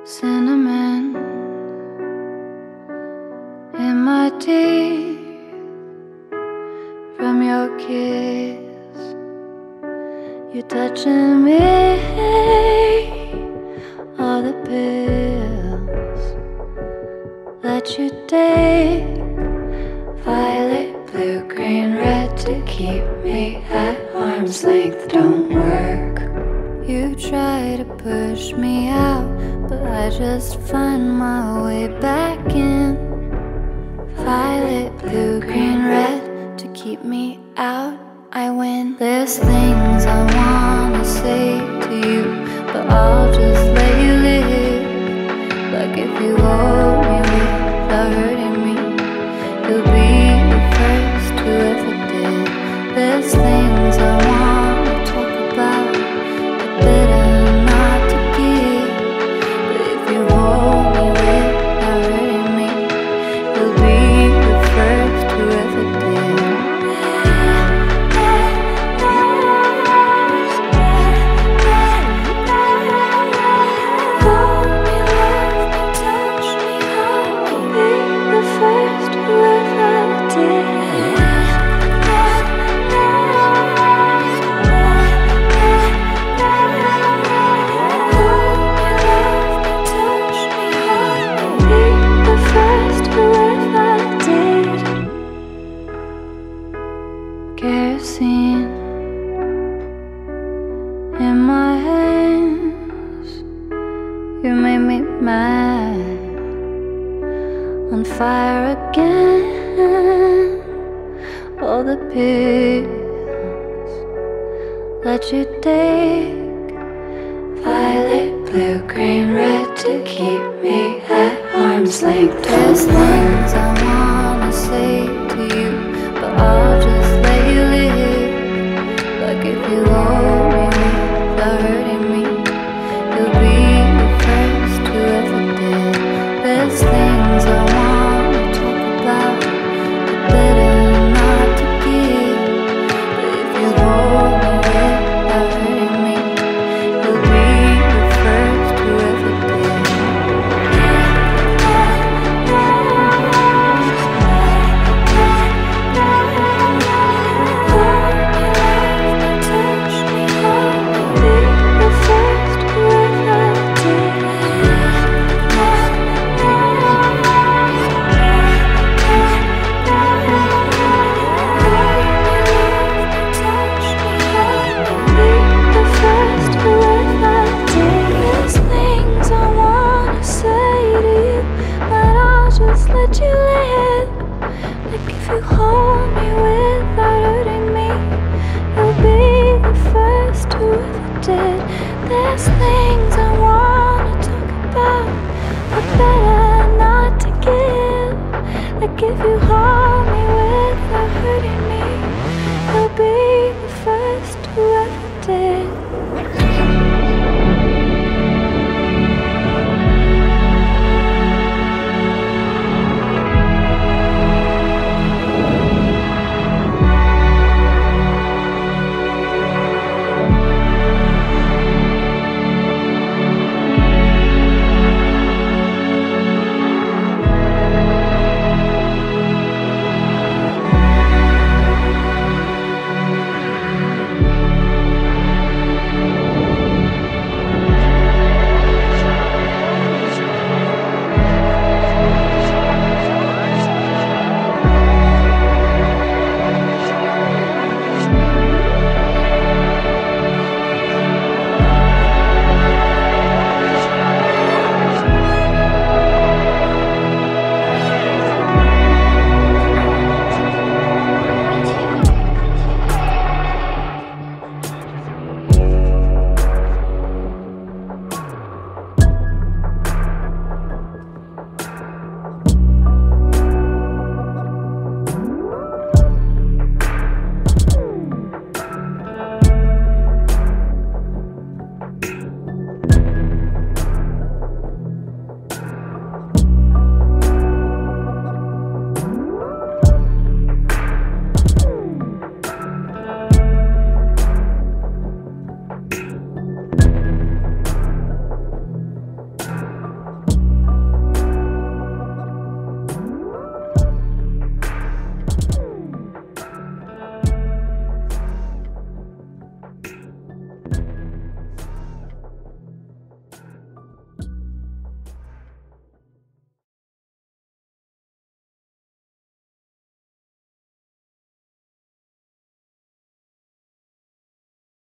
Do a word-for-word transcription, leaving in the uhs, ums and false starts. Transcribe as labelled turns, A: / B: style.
A: cinnamon in my teeth from your kiss. You're touching me, all the pills that you take, violet, blue, green, red, to keep me at arm's length don't work. You try to push me out, but I just find my way back in. Violet, blue, green, red, to keep me out, I win. There's things I wanna say to you, but I'll just let you live. Like if you hold me without hurting me, you'll be the first who ever did. There's things I wanna talk about, but better not to give. But if you hold me without hurting me, you'll be the first who ever did. Kerosene in my hands, you made me mad, on fire again. All the pills that you take, violet, blue, green, red, to keep me at arm's length. There's things I wanna say to you, but I'll just let you live. Like if you hold me without hurting me, you'll be the first who ever did. There's things I wanna talk about, but better not to give. But if you hold me without hurting me, you'll be the first who ever did. Let you live. Like if you hold me without hurting me, you'll be the first who ever did. There's things I wanna talk about, but better not to give. Like if you hold me without hurting me, you'll be